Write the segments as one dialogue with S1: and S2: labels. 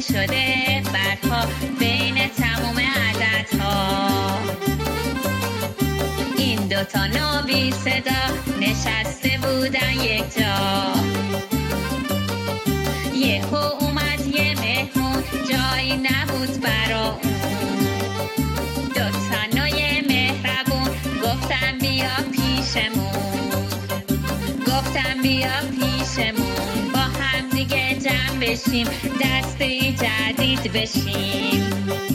S1: شده برپا بین تمام عددها. این دوتا نوبی صدا نشسته بودن یک جا. یهو اومد یه مهمون جایی نبود برا اون. دوتا نوی مهربون گفتم بیا پیشمون. گفتم بیا پیشمون با هم دیگه جمع بشیم دسته جدید بشیم.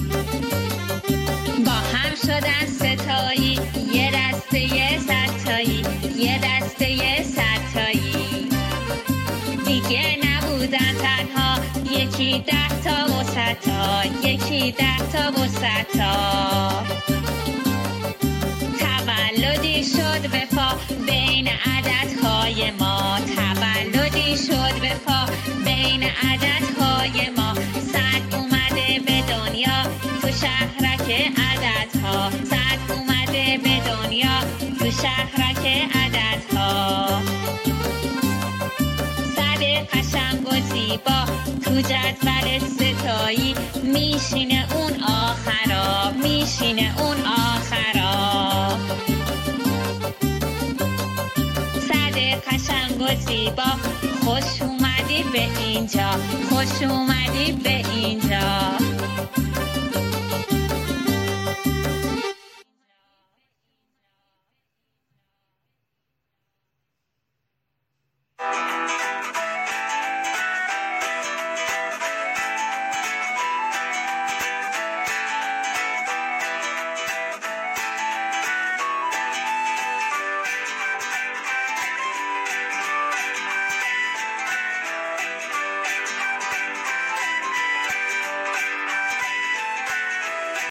S1: با هم شدن ستایی یه دسته ستایی یه دسته ستایی. دیگه نبودن تنها یکی 10 تا و 100 تا یکی 10 تا و 100 تا. تولدی شد به پا بین عددهای ما. تولدی شد به پا بین عددهای ما. 100 اومده به دنیا تو شهرک عددها. 100 اومده به دنیا تو شهرک عددها. 100 قشنگ و زیبا تو جدول ستایی میشینه اون آخرا. میشینه اون آخرا. 100 قشنگ و زیبا خوش اومدی به اینجا. خوش اومدی به اینجا.